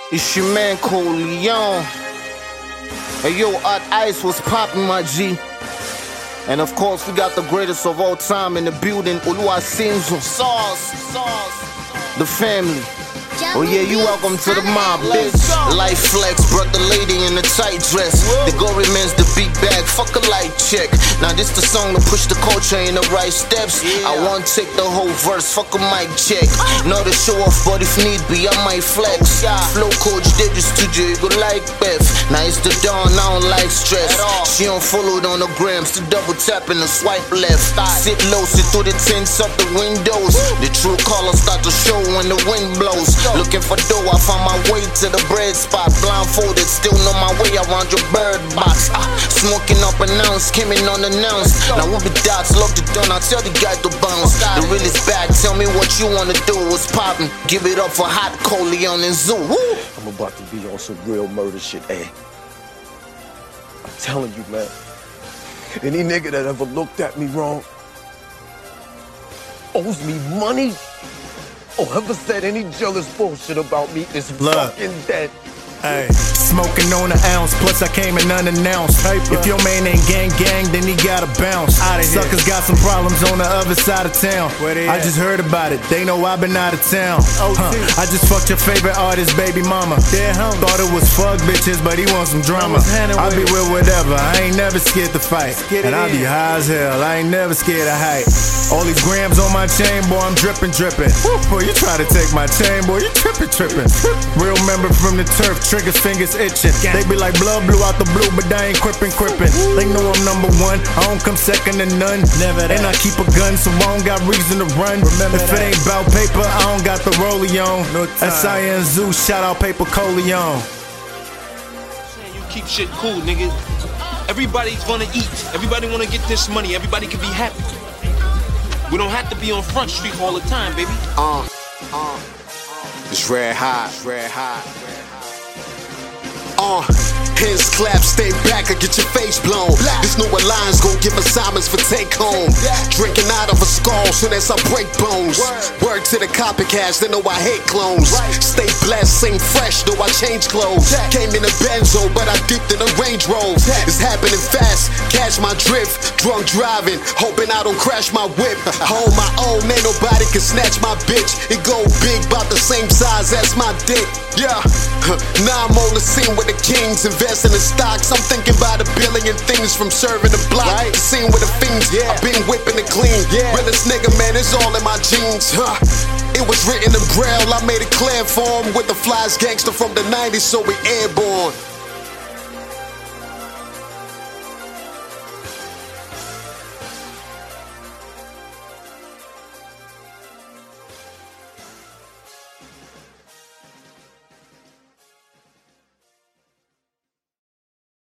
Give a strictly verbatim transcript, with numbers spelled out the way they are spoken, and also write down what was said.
It's your man Coleon. Hey yo, Art Ice was popping, my G. And of course we got the greatest of all time in the building, Oluwaseun Sauce, Sauce, the family. Oh yeah, you welcome to the mob, bitch. Life flex, brought the lady in a tight dress. The gory man's the beat bag, fuck a light check. Now this the song to push the culture in the right steps. I won't take the whole verse, fuck a mic check. Know to show off, but if need be, I might flex. Flow coach did the studio, you go like Beth. Now it's the dawn, I don't like stress. She unfollowed on the grams, to double tap and the swipe left. Sit low, sit through the tints up the windows. The true colors start to show when the wind blows. Looking for dough, I found my way to the bread spot. Blindfolded, still know my way around your bird box. Ah, smoking up an ounce, came in unannounced. Now we be dots, love the done, I tell the guy to bounce. The real is back, tell me what you wanna do. What's poppin'? Give it up for Hot Coleon and Zoo. Woo! I'm about to be on some real murder shit, eh? I'm telling you, man. Any nigga that ever looked at me wrong owes me money, or ever said any jealous bullshit about me is Look. fucking dead. Hey, smoking on an ounce, plus I came in unannounced. If your man ain't gang gang, then he gotta bounce. Outta here. Suckers got some problems on the other side of town. I just heard about it, they know I've been out of town. Huh. I just fucked your favorite artist, baby mama. Thought it was fuck bitches, but he wants some drama. I be with whatever, I ain't never scared to fight. And I be high as hell, I ain't never scared of height. All these grams on my chain, boy, I'm drippin', drippin'. Boy, you try to take my chain, boy, you trippin', trippin'. Real member from the turf, triggers, fingers itching. They be like blood blew out the blue, but I ain't crippin', crippin'. They know I'm number one, I don't come second to none. Never and I keep a gun, so I don't got reason to run. Remember if it ain't about paper, I don't got the rollie on. No S I N Zoo, shout out Paper Coleon. You keep shit cool, nigga. Everybody's gonna eat. Everybody wanna get this money. Everybody can be happy. We don't have to be on Front Street all the time, baby. Uh, uh, it's red hot, red hot. Uh, hands clap, stay back, I get your face blown. This new alliance gon' give assignments for take home. Drinking out of a skull soon as I break bones. Word to the copycats, they know I hate clones. Stay blessed, same fresh, though I change clothes. Came in a Benzo, but I dipped in a Range Rover. It's happening fast, catch my drift. Drunk driving, hoping I don't crash my whip. Hold my own, ain't nobody can snatch my bitch. It go big, about the same size as my dick. Yeah, now I'm on the scene with the kings, investing in stocks. I'm thinking about a billion things from serving the block. Right. The scene with the fiends, yeah. I've been whipping it clean. Yeah. Realest nigga, man, it's all in my jeans. Huh. It was written in braille, I made it clear for him. With the flies gangster from the nineties, so we airborne.